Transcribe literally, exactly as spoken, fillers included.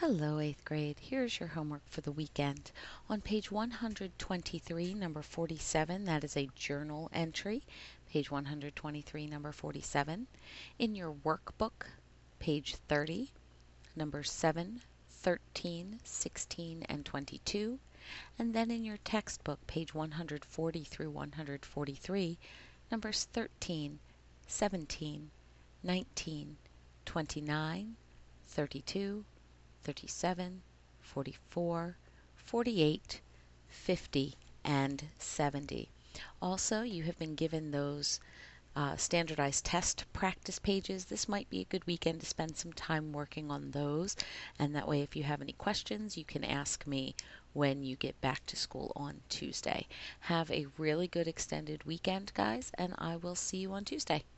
Hello, eighth grade. Here's your homework for the weekend. On page one hundred twenty-three, number forty-seven, that is a journal entry. Page one hundred twenty-three, number forty-seven. In your workbook, page thirty, numbers seven, thirteen, sixteen, and twenty-two. And then in your textbook, page one hundred forty through one hundred forty-three, numbers thirteen, seventeen, nineteen, twenty-nine, thirty-two, thirty-seven, forty-four, forty-eight, fifty, and seventy. Also, you have been given those uh, standardized test practice pages. This might be a good weekend to spend some time working on those, and that way if you have any questions you can ask me when you get back to school on Tuesday. Have a really good extended weekend, guys, and I will see you on Tuesday.